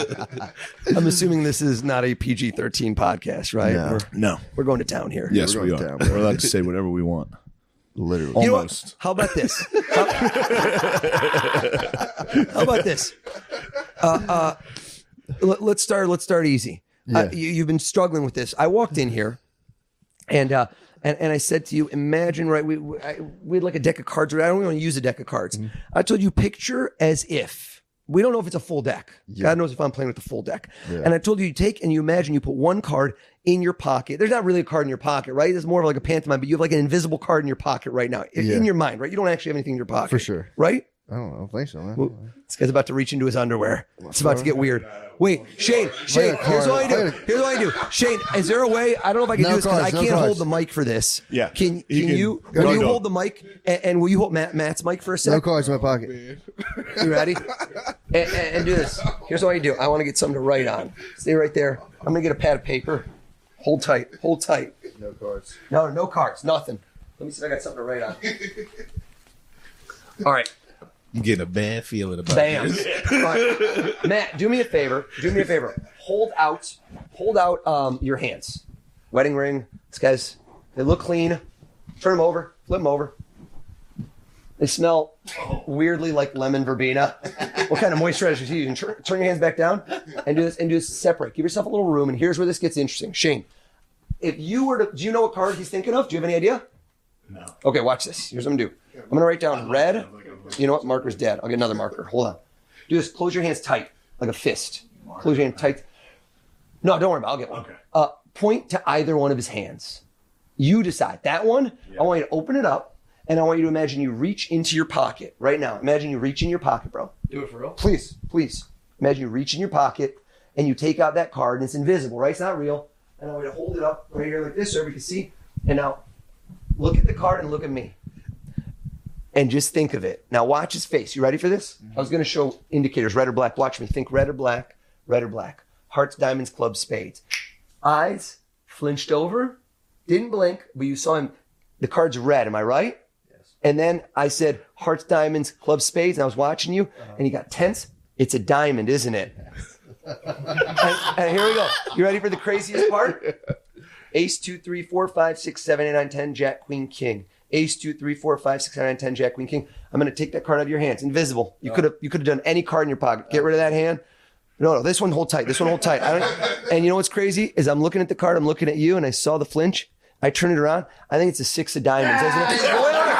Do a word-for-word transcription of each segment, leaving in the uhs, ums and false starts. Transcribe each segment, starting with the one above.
I'm assuming this is not a P G thirteen podcast, right? No. We're, No. we're going to town here. Yes, We're we going are. down. We're allowed to say whatever we want. Literally. You know Almost. what? How about this? How, how about this? Uh, uh, let, let's start. Let's start easy. Yeah. Uh, you, you've been struggling with this. I walked in here, and uh, and and I said to you, imagine, right? We we, I, we had like a deck of cards. I don't want to use a deck of cards. Mm-hmm. I told you, picture as if. We don't know if it's a full deck. Yeah. God knows if I'm playing with the full deck. Yeah. And I told you, you take and you imagine you put one card in your pocket. There's not really a card in your pocket, right? It's more of like a pantomime, but you have like an invisible card in your pocket right now, in, Yeah. in your mind, right? You don't actually have anything in your pocket. For sure. Right? I don't know. I think so, man. Well, this guy's about to reach into his underwear. It's about to get weird. Wait, Shane, Shane, Wait a here's card. what I do. Wait a- Here's what I do. Shane, is there a way? I don't know if I can No do this because I cards, no can't cards. hold the mic for this. Yeah. Can, He can can- you, Go, will you go. hold the mic and, and will you hold Matt, Matt's mic for a sec? No cards in my pocket. You ready? and, and, and do this. Here's what I do. I want to get something to write on. Stay right there. I'm going to get a pad of paper. Hold tight. Hold tight. No cards. No, no cards. Nothing. Let me see if I got something to write on. All right. I'm getting a bad feeling about Bam. this. All right. Matt, do me a favor. Do me a favor. Hold out. Hold out um, your hands. Wedding ring. These guys, they look clean. Turn them over. Flip them over. They smell weirdly like lemon verbena. What kind of moisturizer are you using? Turn, turn your hands back down and do this and do this separate. Give yourself a little room. And here's where this gets interesting. Shane, if you were to, do you know what card he's thinking of? Do you have any idea? No. Okay, watch this. Here's what I'm gonna do. I'm gonna write down red. You know what? Marker's dead. I'll get another marker. Hold on. Do this. Close your hands tight, like a fist. Close your hand tight. No, don't worry about it. I'll get one. Okay. Uh, point to either one of his hands. You decide. That one, I want you to open it up, and I want you to imagine you reach into your pocket right now. Imagine you reach in your pocket, bro. Do it for real? Please, please. Imagine you reach in your pocket, and you take out that card, and it's invisible, right? It's not real. And I want you to hold it up right here like this so everybody can see. And now, look at the card and look at me. And just think of it. Now watch his face. You ready for this? Mm-hmm. I was going to show indicators, red or black. Watch me. Think red or black, red or black. Hearts, diamonds, clubs, spades. Eyes flinched over, didn't blink, but you saw him. The card's red. Am I right? Yes. And then I said hearts, diamonds, clubs, spades. And I was watching you, uh-huh. and you got tense. It's a diamond, isn't it? and, and here we go. You ready for the craziest part? Ace, two, three, four, five, six, seven, eight, nine, ten, jack, queen, king. Ace, two, three, four, five, six, seven, eight, nine, ten, jack, queen, king. I'm going to take that card out of your hands. Invisible. You could have you could have done any card in your pocket. Get rid of that hand. No, no, this one hold tight. This one hold tight. I don't, and you know what's crazy is I'm looking at the card. I'm looking at you, and I saw the flinch. I turn it around. I think it's a six of diamonds, isn't it? Hold on,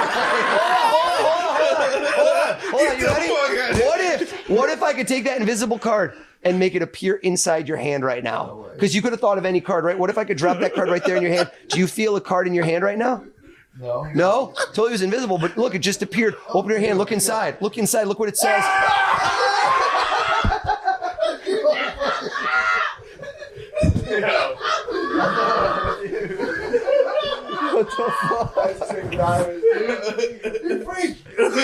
hold on, hold on, hold on. You ready? What if, what if I could take that invisible card and make it appear inside your hand right now? Because you could have thought of any card, right? What if I could drop that card right there in your hand? Do you feel a card in your hand right now? No. No? Told you it was invisible, but look, it just appeared. Open your hand, look inside. Look inside, look what it says. What the fuck? You freak!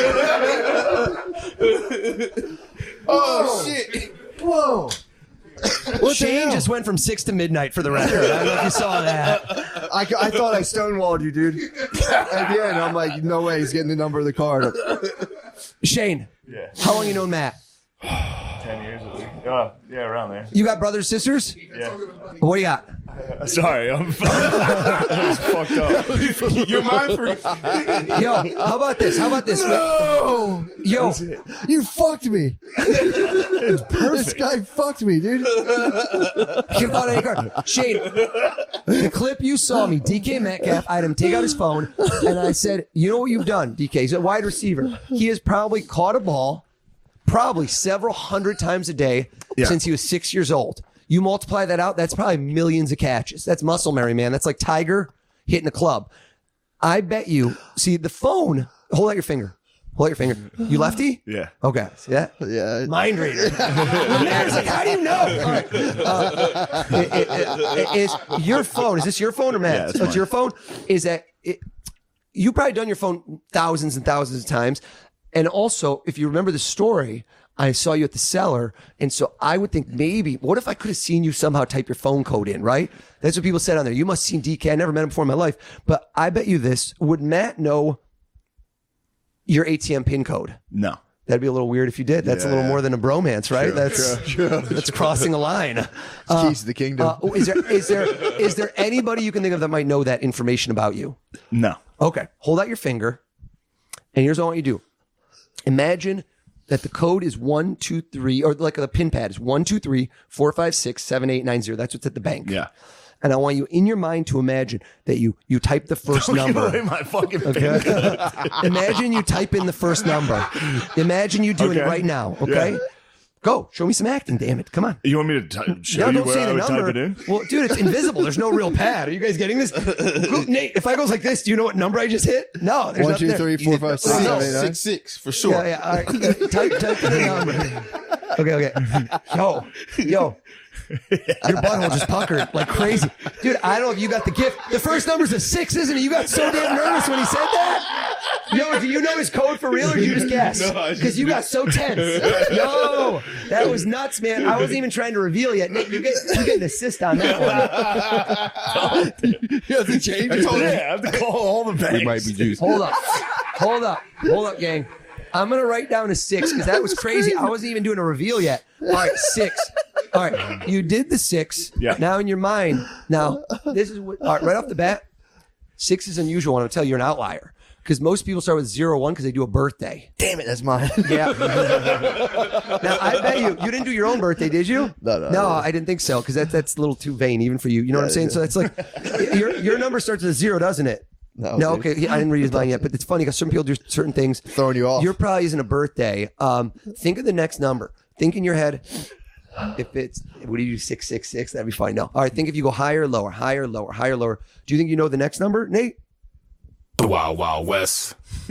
Oh, shit. Whoa. What Shane the hell? just went from six to midnight for the record. I don't know if you saw that. I, I thought I stonewalled you, dude. At the end, I'm like, no way, he's getting the number of the card. Shane, Yeah. how long you known Matt? Ten years at least. Oh, yeah, around there. You got brothers, sisters? Yeah. What do you got? Sorry, I'm I was fucked up. You're my freak. Yo, how about this? How about this? No! Yo, You fucked me. This guy fucked me, dude. give out any card. Shane, the clip you saw me, D K Metcalf, I had him take out his phone, and I said, you know what you've done, D K? He's a wide receiver. He has probably caught a ball probably several hundred times a day Yeah. since he was six years old. You multiply that out, that's probably millions of catches. That's muscle memory, man. That's like Tiger hitting a club. I bet you, see, the phone, hold out your finger. Hold out your finger. You lefty? Yeah. Okay. See that? Yeah. Mind reader. Lemaire's like, how do you know? All right. Uh, it, it, it, is your phone, is this your phone or Matt's? Yeah, it's Oh, it's mine. your phone? Is that, it, you probably done your phone thousands and thousands of times. And also, if you remember the story, I saw you at the cellar. And so I would think maybe, what if I could have seen you somehow type your phone code in, right? That's what people said on there. You must have seen D K. I never met him before in my life. But I bet you this. Would Matt know your A T M pin code? No. That'd be a little weird if you did. That's a little Yeah. more than a bromance, right? True, that's true, true, that's crossing a line. Uh, Keys to the kingdom. uh, is there is there is there anybody you can think of that might know that information about you? No. Okay, hold out your finger, and here's what I want you to do. Imagine that the code is one two three, or like the pin pad is one two three four five six seven eight nine zero. That's what's at the bank. Yeah. And I want you in your mind to imagine that you you type the first Give number. away my fucking finger. Imagine you type in the first number. Imagine you doing it Okay. right now. Okay, Yeah. go. Show me some acting. Damn it! Come on. You want me to t- show No, you don't where say I the would number. type it in? Well, dude, it's invisible. There's no real pad. Are you guys getting this? Go- Nate, if I goes like this, do you know what number I just hit? No. There's One, nothing two, there. three, four, five, six, Oh, no. seven, eight, nine. Six six for sure. Yeah, yeah. All right. type, type in the number. Okay, okay. Yo, yo. Your butthole just puckered like crazy. Dude, I don't know if you got the gift. The first number's a six, isn't it? You got so damn nervous when he said that. Yo, do you know his code for real or did you just guess? No, I just- Because you got so tense. Yo, that was nuts, man. I wasn't even trying to reveal yet. Nate, you get, you get an assist on that one. You have to change I it. told you. Yeah, I have to call all the banks. We might be juiced. Hold up. Hold up. Hold up, gang. I'm going to write down a six because that was crazy. I wasn't even doing a reveal yet. All right, six. All right, you did the six. Yeah. Now in your mind, now this is what, all right, right off the bat, six is unusual. And I'll tell you, you're an outlier because most people start with zero, one because they do a birthday. Damn it, that's mine. Yeah. Now I bet you you didn't do your own birthday, did you? No, no, No, no. I didn't think so because that's that's a little too vain even for you. You know what I'm saying? So that's like your your number starts with a zero, doesn't it? No, No, dude. okay. I didn't read his mind yet, but it's funny because some people do certain things. Throwing you off. Your probably isn't a birthday. Um, think of the next number. Think in your head. If it's, what do you do? Six, six, six. That'd be fine. No. All right. Think if you go higher, lower, higher, lower, higher, lower. Do you think you know the next number, Nate? The Wild Wild West.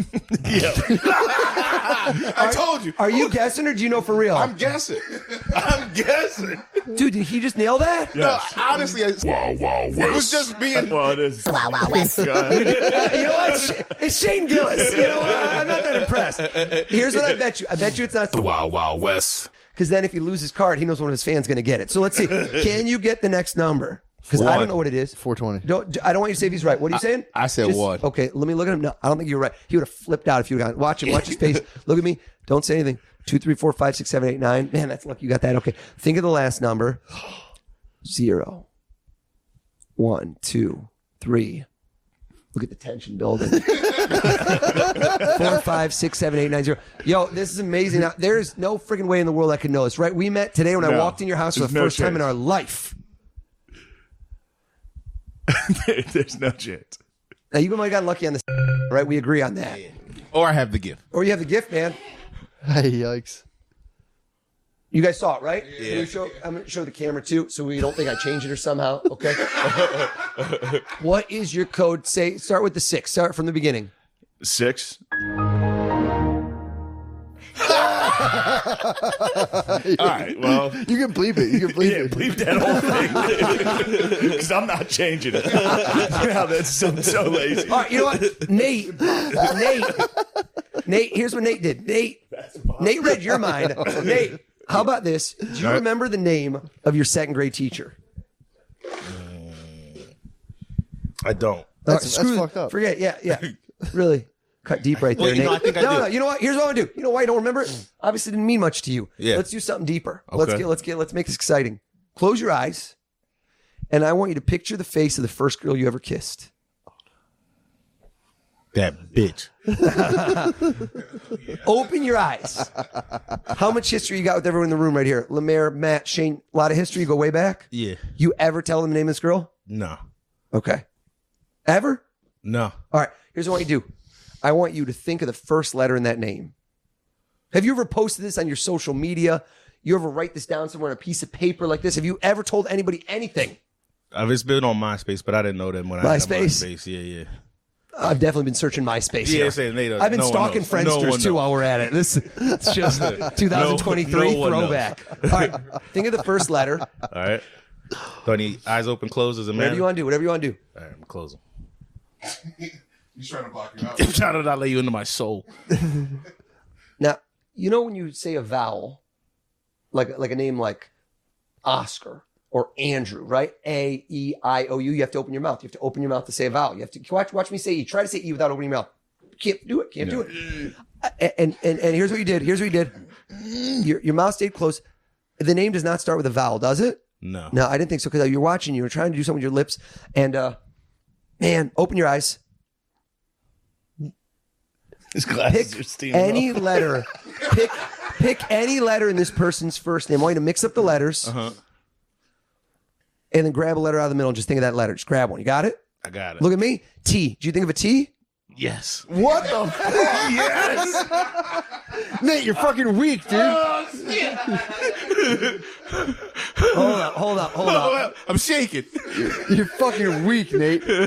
I told you. Are you guessing or do you know for real? I'm guessing. I'm guessing. Dude, did he just nail that? No, honestly, I, Wild Wild it was West. just being. Well, it is. Uh, you know what? It's Shane Gillis. You know what? I'm not that impressed. Here's what I bet you. I bet you it's not The Wild Wild West. because then if he loses his card, he knows one of his fans going to get it. So let's see. Can you get the next number? Because I don't know what it is. four twenty. Don't, I don't want you to say if he's right. What are you saying? I said one. Okay, let me look at him. No, I don't think you're right. He would have flipped out if you would have gone. Watch him. Watch his face. Look at me. Don't say anything. Two, three, four, five, six, seven, eight, nine. Man, that's lucky you got that. Okay. Think of the last number. Zero. One, two, three. Look at the tension building. Four, five, six, seven, eight, nine, zero. Yo, this is amazing. Now, there's no freaking way in the world I could know this, right? We met today when I No, walked in your house for the there's no first time in chance. our life. There's no chance. Now, you might have gotten lucky on this, right? We agree on that. Or I have the gift. Or you have the gift, man. Hey, yikes. You guys saw it, right? Yeah. Can you show, I'm going to show the camera too, so we don't think I changed it or somehow. Okay. What is your code? Say, start with the six. Start from the beginning. Six. All right. Well, You can bleep it. You can bleep yeah, it. bleep that whole thing because I'm not changing it. Now that's so, so lazy. All right. You know what? Nate. Nate. Nate, here's what Nate did. Nate. Nate read your mind. Nate, how about this? Do you remember the name of your second grade teacher? I don't. That's, All right, that's screw- fucked up. Forget. Yeah. Yeah. Really. Cut deep right there, Well, you Nate. know, I think I no, do. no. You know what? Here's what I want to do. You know why you don't remember it? Obviously, didn't mean much to you. Yeah. Let's do something deeper. Let's Okay. get. Let's get. Let's make this exciting. Close your eyes, and I want you to picture the face of the first girl you ever kissed. That bitch. Open your eyes. How much history you got with everyone in the room right here? Lemaire, Matt, Shane. A lot of history. You go way back. Yeah. You ever tell them the name of this girl? No. Okay. Ever? No. All right. Here's what I want you to do. I want you to think of the first letter in that name. Have you ever posted this on your social media? You ever write this down somewhere on a piece of paper like this? Have you ever told anybody anything? I've it's been on MySpace, but I didn't know that when I MySpace? had MySpace. Yeah, yeah. I've definitely been searching MySpace Yeah, here. say Nate, I've been no one stalking knows. No Friendsters one too knows. while we're at it. This it's just twenty twenty-three No one knows. throwback. All right. Think of the first letter. All right. Do I need eyes open, closed as a man? Whatever you want to do. Whatever you want to do. All right, I'm closing. He's trying to block you out. I'm trying to not let you into my soul. Now, you know when you say a vowel, like like a name like Oscar or Andrew, right? A, E, I, O, U. You have to open your mouth. You have to open your mouth to say a vowel. You have to watch watch me say E. Try to say E without opening your mouth. can't do it. Can't do it. And, and and here's what you did. Here's what you did. Your your mouth stayed closed. The name does not start with a vowel, does it? No. No, I didn't think so because you're watching. You were trying to do something with your lips, and uh, man, open your eyes. His glasses are Pick steaming any up. letter. Pick pick any letter in this person's first name. I want you to mix up the letters, Uh-huh. and then grab a letter out of the middle and just think of that letter. Just grab one. You got it? I got it. Look at me. T. Did you think of a T? Yes. What the fuck? Yes. Nate, you're fucking weak, dude. Hold up, hold up, hold up. I'm shaking. You're fucking weak, Nate. He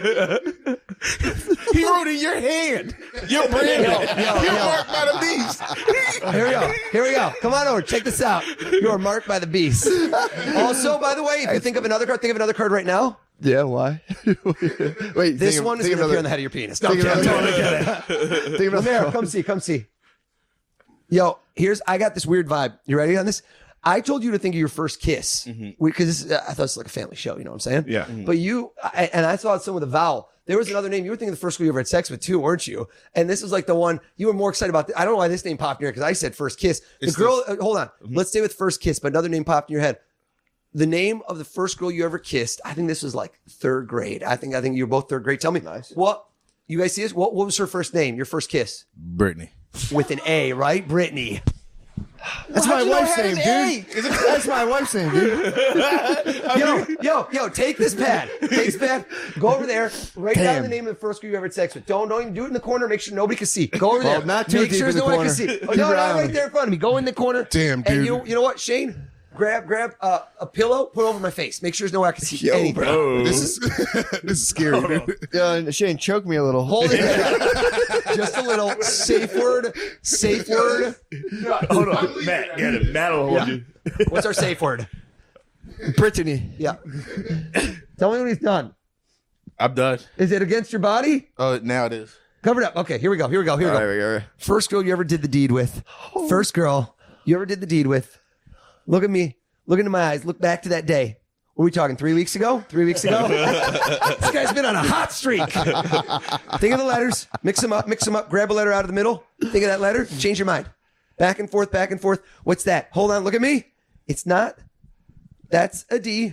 wrote in your hand. You're Brandon. You're marked by the beast. Here we go. Here we go. Come on over. Check this out. You are marked by the beast. Also, by the way, if you think of another card, think of another card right now. Yeah, why? Wait, This think of- one is think going to of appear on the another- head of your penis. No, think I'm of kidding. I'm another- totally kidding. think of Lemaire, another- come see, come see. Yo, here's, I got this weird vibe. You ready on this? I told you to think of your first kiss because mm-hmm. I thought it was like a family show, you know what I'm saying? Yeah. Mm-hmm. But you, I, and I saw someone with a vowel. There was another name. You were thinking the first girl you ever had sex with too, weren't you? And this was like the one you were more excited about. I don't know why this name popped in your head because I said first kiss. The It's girl, this- uh, hold on. Mhm. Let's stay with first kiss, but another name popped in your head. The name of the first girl you ever kissed, I think this was like third grade. I think I think you were both third grade. Tell me, Nice. what you guys see this? What, what was her first name? Your first kiss Brittany. with an A, right? Brittany. That's my wife's name, dude. That's my wife's name, dude. Yo, yo, yo, take this pad. Take this pad. Go over there. Write down Damn. the name of the first girl you ever had sex with. Don't don't even do it in the corner. Make sure nobody can see. Go over Well, there. not too Make deep sure in there's the no one can corner. see. Oh, Keep no, your no, eye on right me. there in front of me. Go in the corner. Damn, And dude. you you know what, Shane? Grab grab uh, a pillow. Put it over my face. Make sure there's no one I can see Yo, anything. bro. This is this is scary, dude. Yeah, and Shane, choke me a little. Hold it. Just a little safe word. Safe word. Hold on. Matt, get it. Matt will hold Yeah. you. What's our safe word? Brittany. Yeah. Tell me when he's done. I'm done. Is it against your body? Oh, now it is. Cover it up. Okay, here we go. Here we go. Here we All go. right, all right. First girl you ever did the deed with. First girl you ever did the deed with. Look at me. Look into my eyes. Look back to that day. What are we talking? Three weeks ago? Three weeks ago? This guy's been on a hot streak. Think of the letters. Mix them up. Mix them up. Grab a letter out of the middle. Think of that letter. Change your mind. Back and forth. Back and forth. What's that? Hold on. Look at me. It's not. That's a D.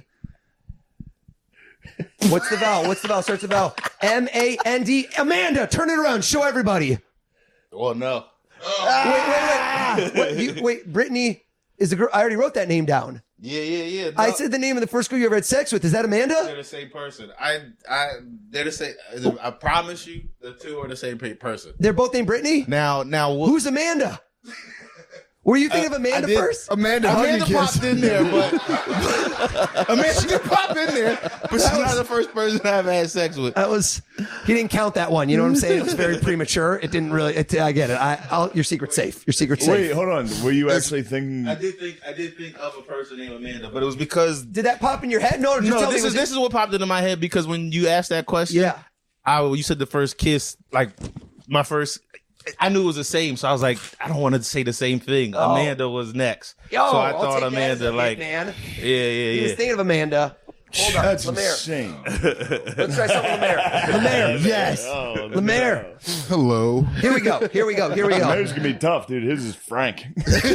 What's the vowel? What's the vowel? Starts with vowel. M A N D. Amanda, turn it around. Show everybody. Well, no. Wait, wait, wait. What, you, wait, Brittany is the girl. I already wrote that name down. Yeah, yeah, yeah. I said the name of the first girl you ever had sex with. Is that they're Amanda? the same person. I, I, they're the same. I promise you, the two are the same pe- person. They're both named Brittany? Now, now, what? Who's Amanda? Were you thinking of Amanda did- first? Amanda, Amanda Huggy popped kiss. in there, but Amanda, she did pop in there, but she's not the first person I've had sex with. That was, he didn't count that one. You know what I'm saying? It was very premature. It didn't really, it, I get it. I, I'll, your secret's safe. Your secret's Wait, safe. hold on. Were you actually thinking? I did think, I did think of a person named Amanda, but it was because Did that pop in your head? No, just no, tell this me. is was this is what popped into my head because when you asked that question, Yeah. I you said the first kiss, like my first. I knew it was the same, so I was like, I don't want to say the same thing. Oh. Amanda was next, Yo, so I I'll thought take that as a Amanda, hit, like, man. yeah, yeah, He was yeah. thinking of Amanda. Hold on. That's Lemaire. insane. Let's try something with Lemaire. Lemaire, yes. Oh, Lemaire. Hello. Here we go. Here we go. Here we go. Lemaire gonna be tough, dude. His is Frank.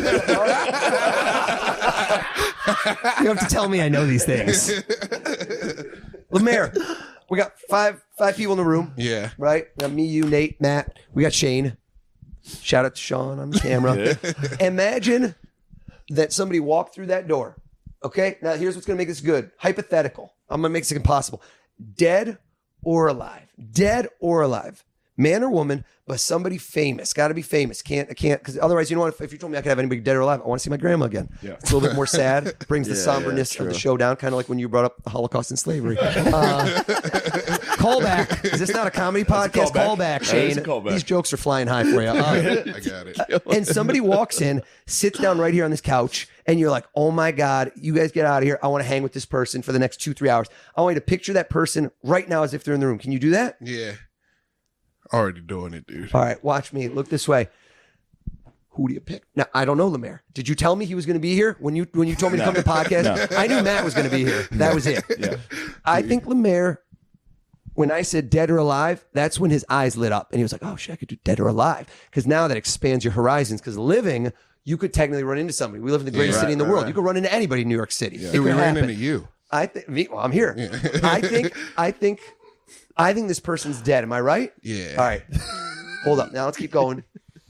You have to tell me I know these things. Lemaire, we got five five people in the room, Yeah. right? We got me, you, Nate, Matt. We got Shane. Shout out to Sean on the camera. Imagine that somebody walked through that door. Okay? Now, here's what's going to make this good. Hypothetical. I'm going to make this impossible. Dead or alive. Dead or alive. Man or woman, but somebody famous. Got to be famous. Can't, I can't, because otherwise, you know what? If, if you told me I could have anybody dead or alive, I want to see my grandma again. Yeah. It's a little bit more sad. Brings the Yeah, somberness yeah, of the true. show down, kind of like when you brought up the Holocaust and slavery. Uh, callback. Is this not a comedy podcast? callback. Callback, That is Shane. a callback. These jokes are flying high for you. Uh, I got it. and somebody walks in, sits down right here on this couch, and you're like, oh my God, you guys get out of here. I want to hang with this person for the next two, three hours. I want you to picture that person right now as if they're in the room. Can you do that? Yeah. Already doing it, dude. All right, watch me. Look this way. Who do you pick? Now, I don't know Lemaire. Did you tell me he was going to be here when you when you told me to come to the podcast? I knew Matt was going to be here. That was it. Yeah. I think Lemaire, when I said dead or alive, that's when his eyes lit up. And he was like, oh, shit, I could do dead or alive. Because now that expands your horizons. Because living, you could technically run into somebody. We live in the greatest Yeah, city right, in the right, world. right. You could run into anybody in New York City. It Dude, we could ran happen. into you. I think, well, I'm here. I think, I think, I think this person's dead. Am I right? Yeah. All right. Hold up. Now let's keep going.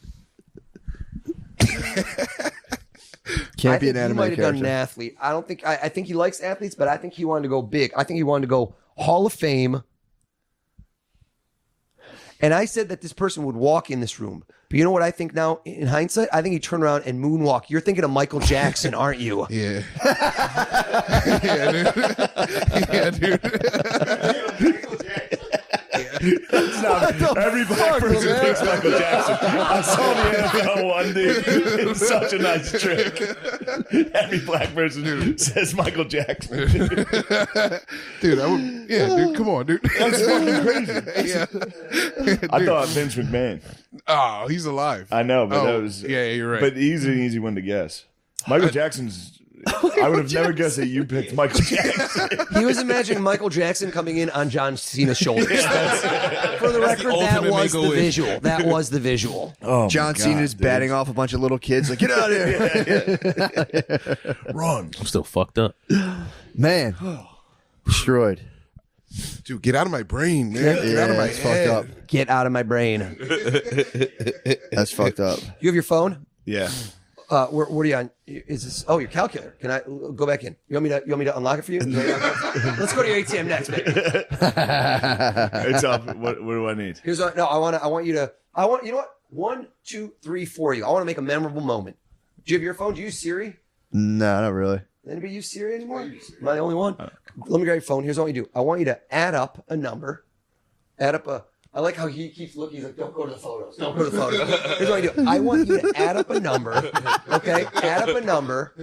Can't I be an think he anime might have done an character. athlete. I don't think. I, I think he likes athletes, but I think he wanted to go big. I think he wanted to go Hall of Fame. And I said that this person would walk in this room. But you know what I think now in hindsight? I think he turned around and moonwalk. You're thinking of Michael Jackson, aren't you? Yeah. yeah, dude. yeah, dude. It's not, every black person man? thinks Michael Jackson. I saw the N F L one, dude. It's such a nice trick. Every black person says Michael Jackson. dude, I would, yeah, dude, come on, dude. That's fucking crazy. yeah. I Dude. thought Vince McMahon. Oh, he's alive. I know, but Oh, that was yeah, you're right. But he's an easy one to guess. Michael Jackson's. I would have never guessed that you picked Michael Jackson. He was imagining Michael Jackson coming in on John Cena's shoulders. That's- for the record, that ultimate was the make-a-wish. visual. That was the visual. Oh, John Cena's batting off a bunch of little kids. Like, get out of here. Run. I'm still fucked up. Man. Destroyed. Dude, get out of my brain, man. Get Yeah, out of my it's head. fucked up. Get out of my brain. That's fucked up. You have your phone? Yeah. Uh, where, what are you on? Is this? Oh, your calculator. Can I go back in? You want me to? You want me to unlock it for you? Let's go to your A T M next, baby. It's up. What, what do I need? Here's what. No, I want to. I want you to. I want. You know what? One, two, three, four. You. I want to make a memorable moment. Do you have your phone? Do you use Siri? No, not really. Anybody use Siri anymore? Am I the only one? Let me grab your phone. Here's what you do. I want you to add up a number. Add up a. I like how he keeps looking. He's like, don't go to the photos. Don't go to the photos. Here's what I do. I want you to add up a number. Okay? Add up a number.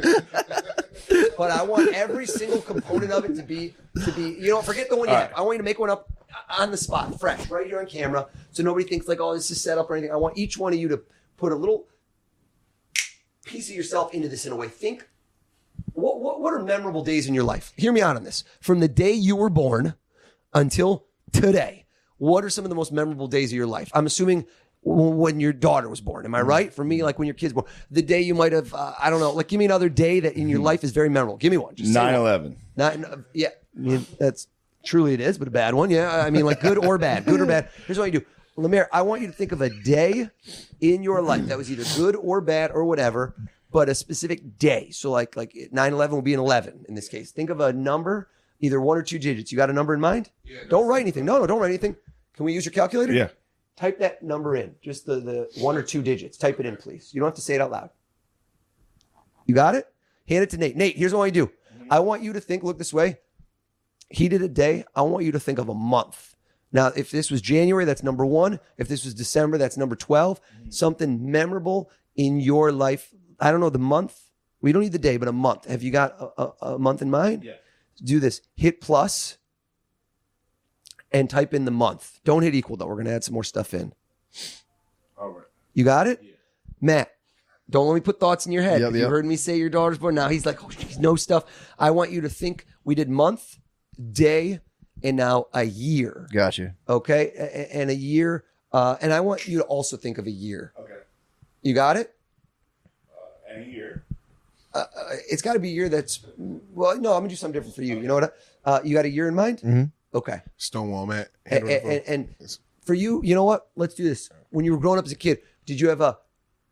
But I want every single component of it to be, to be, you know, forget the one you have. I want you to make one up on the spot, fresh, right here on camera. So nobody thinks like, oh, this is set up or anything. I want each one of you to put a little piece of yourself into this in a way. Think, what, what, what are memorable days in your life? Hear me out on this. From the day you were born until today. What are some of the most memorable days of your life? I'm assuming w- when your daughter was born. Am I right? For me, like when your kid's born. The day you might have, uh, I don't know, like give me another day that in your life is very memorable. Give me one. Just say one. nine eleven. Nine, uh, yeah, I mean, that's truly it is, but a bad one. Yeah, I mean, like good or bad. Good or bad. Here's what you do. Lemaire, I want you to think of a day in your life that was either good or bad or whatever, but a specific day. So like like nine eleven will be an eleven in this case. Think of a number, either one or two digits. You got a number in mind? Yeah, don't write anything. No, no, don't write anything. Can we use your calculator? Yeah. Type that number in, just the, the one or two digits. Type it in, please. You don't have to say it out loud. You got it? Hand it to Nate. Nate, here's what I want you to do. I want you to think, look this way. He did a day. I want you to think of a month. Now, if this was January, that's number one. If this was December, that's number twelve. Something memorable in your life. I don't know, the month. We don't need the day, but a month. Have you got a, a, a month in mind? Yeah. Do this. Hit plus and type in the month. Don't hit equal, though. We're going to add some more stuff in. All right. You got it? Yeah. Matt, don't let me put thoughts in your head. Yep, If you yep. heard me say your daughter's born. Now he's like, oh, he knows stuff. I want you to think we did month, day, and now a year. Gotcha. Okay? A- And a year. Uh, and I want you to also think of a year. Okay. You got it? Uh, and a year. Uh, it's got to be a year that's, well, no, I'm going to do something different for you. You know what? Uh, you got a year in mind? Mm-hmm. Okay. Stonewall, Matt. And, and, and, and for you, you know what? Let's do this. When you were growing up as a kid, did you have a,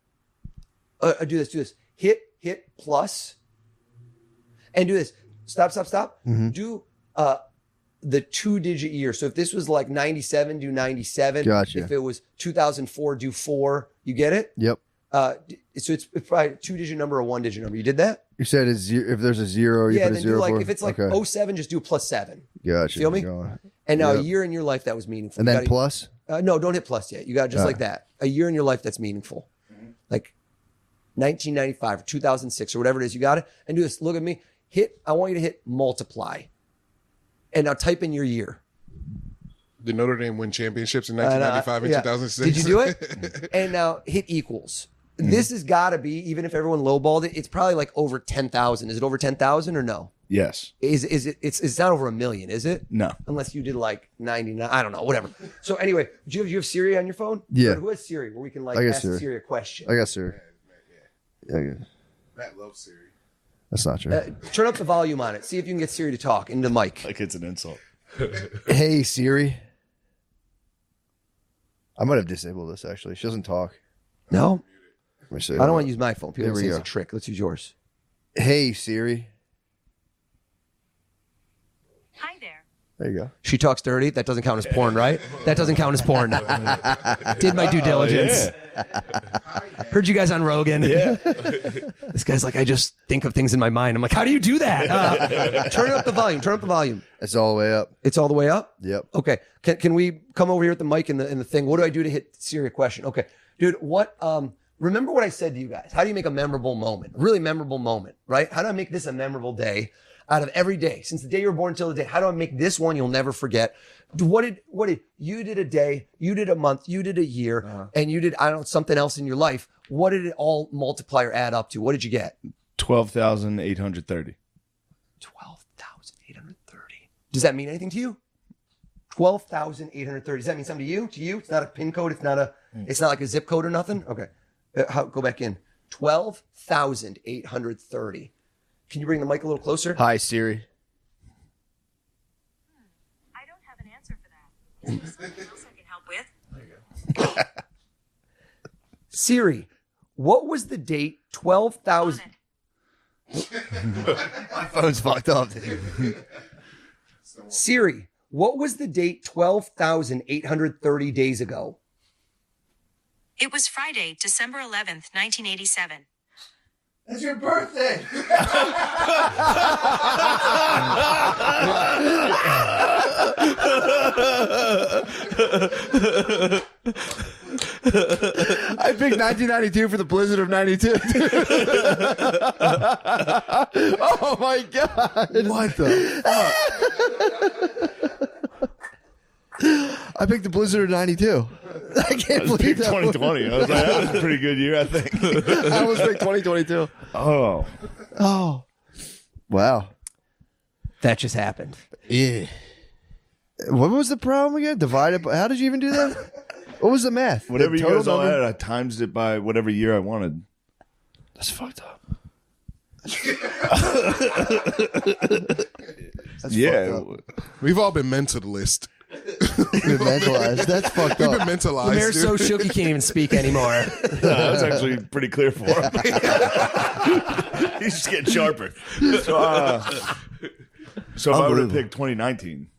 uh, do this, do this. Hit, hit plus, and do this. Stop, stop, stop. Mm-hmm. Do uh, the two-digit year. So if this was like ninety-seven, do ninety-seven. Gotcha. If it was two thousand four, do four. You get it? Yep. Uh, so it's probably a two-digit number or one-digit number. You did that? You said it's zero, if there's a zero, you yeah, put a then do zero like, for if it's like okay. oh seven, just do plus seven. Gotcha. Feel me? Going. And now Yep. a year in your life that was meaningful. And You then gotta- plus? Uh, no, don't hit plus yet. You got just Ah. like that. A year in your life that's meaningful. Like nineteen ninety-five or two thousand six or whatever it is. You got it? And do this. Look at me. Hit. I want you to hit multiply. And now type in your year. Did Notre Dame win championships in Uh, nineteen ninety-five and yeah. two thousand six? Did you do it? And now hit equals. This has got to be, even if everyone lowballed it, it's probably like over ten thousand. Is it over ten thousand or no? Yes. Is is it? It's it's not over a million, is it? No. Unless you did like ninety-nine. I don't know. Whatever. So anyway, do you have, do you have Siri on your phone? Yeah. Or who has Siri? Where we can like I got ask Siri. Siri a question. I guess, sir. Yeah, I guess. Matt loves Siri. That's not true. Uh, turn up the volume on it. See if you can get Siri to talk into the mic. Like it's an insult. Hey, Siri. I might have disabled this, actually. She doesn't talk. No, Let me see. I don't want to use my phone. People Here we say it's go. a trick. Let's use yours. Hey, Siri. Hi there. There you go. She talks dirty. That doesn't count as porn, right? That doesn't count as porn. Did my due diligence. Heard you guys on Rogan. Yeah. This guy's like, I just think of things in my mind. I'm like, how do you do that? Uh, turn up the volume. Turn up the volume. It's all the way up. It's all the way up? Yep. Okay. Can can we come over here at the mic and the and the thing? What do I do to hit Siri a question? Okay. Dude, what um remember what I said to you guys? How do you make a memorable moment? A really memorable moment, right? How do I make this a memorable day out of every day? Since the day you were born until the day, how do I make this one you'll never forget? What did what did you did a day, you did a month, you did a year, Uh-huh. and you did I don't know something else in your life. What did it all multiply or add up to? What did you get? twelve thousand eight hundred thirty. twelve thousand eight hundred thirty. Does that mean anything to you? twelve thousand eight hundred thirty. Does that mean something to you? To you? It's not a pin code. It's not a, it's not like a zip code or nothing. Okay. Uh, how, go back in. twelve thousand eight hundred thirty. Can you bring the mic a little closer? Hi, Siri. I don't have an answer for that. Is there something else I can help with? Siri, what was the date twelve thousand? On it. My phone's fucked up, dude. Siri, what was the date twelve thousand eight hundred thirty days ago? It was Friday, December eleventh, nineteen eighty-seven. That's your birthday. I picked nineteen ninety-two for the Blizzard of ninety-two. Oh my god! What the fuck? I picked the Blizzard of ninety-two. I can't believe Pick that. twenty twenty. I was like, that was a pretty good year, I think. I was picked twenty twenty-two. Oh. Oh, wow. That just happened. Yeah. What was the problem again? Divided by, how did you even do that? What was the math? Whatever The you total guys all number? had, I times it by whatever year I wanted. That's fucked up. yeah. We've all been mentalist. You're mentalized. That's fucked We've up. been mentalized. Mayor's dude. so shook he can't even speak anymore. No, that was actually pretty clear for him. He's just getting sharper. So, uh, so if I would have Unbelievable. picked twenty nineteen.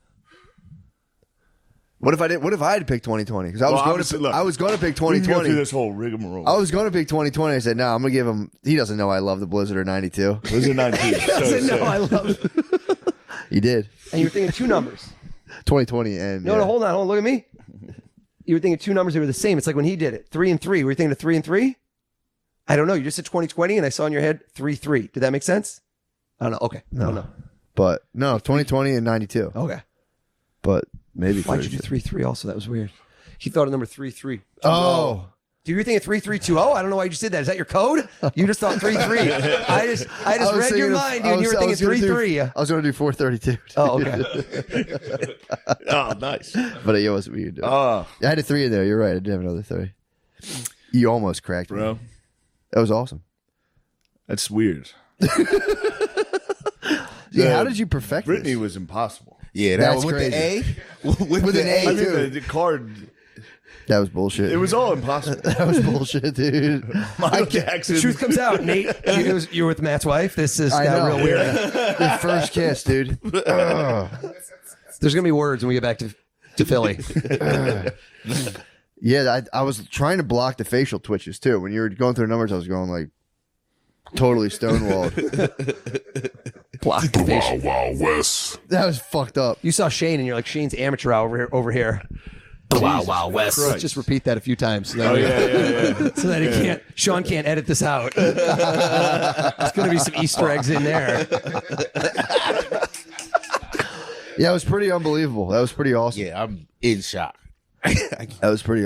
What if I did? What if I had picked twenty twenty? Because I was Well, going obviously, to. look, I was going to pick We twenty can go through twenty. this whole rigmarole. I was going to pick twenty twenty. I said, no, I'm going to give him. He doesn't know I love the Blizzard or ninety-two. Those are nineteen. So, no, so- I love it. He did. And you were thinking two numbers. twenty twenty and No, yeah. no, hold on, hold on. Look at me. You were thinking two numbers that were the same. It's like when he did it, three and three. Were you thinking of three and three? I don't know. You just said twenty twenty, and I saw in your head three three. Did that make sense? I don't know. Okay, I don't know. But no, twenty twenty and ninety-two. Okay. But maybe. Why'd you do thirty-two. three three? Also, that was weird. He thought of number three three. Oh. Do you think three three two zero? I don't know why you just did that. Is that your code? You just thought three three. I just I just I was read your thinking of- mind, I dude. And you was- were I thinking was gonna three do- three. I was going to do four thirty-two. Oh, okay. oh, nice. But it wasn't what you did. Oh, I had a three in there. You're right. I did have another three. You almost cracked me. bro. That was awesome. That's weird. Yeah, how did you perfect Brittany this? was impossible. Yeah, that That's was with crazy. the A. with, With the an A, I mean, too. the, the card, That was bullshit. it was all impossible. that was bullshit, dude. Michael Jackson. The truth comes out, Nate. You, was- you were with Matt's wife. This is I got know. real weird. Your first kiss, dude. Ugh. There's gonna be words when we get back to to Philly. Yeah, I, I was trying to block the facial twitches too. When you were going through the numbers, I was going like totally stonewalled. Block the Wow, face. wow, West. That was fucked up. You saw Shane, and you're like, Shane's amateur hour over here. Over here. Wow, wow, West. Let's just repeat that a few times. So that, Oh, we- yeah, yeah, yeah. so that he can't. Sean can't edit this out. There's gonna be some Easter eggs in there. Yeah, it was pretty unbelievable. That was pretty awesome. Yeah, I'm in shock. That was pretty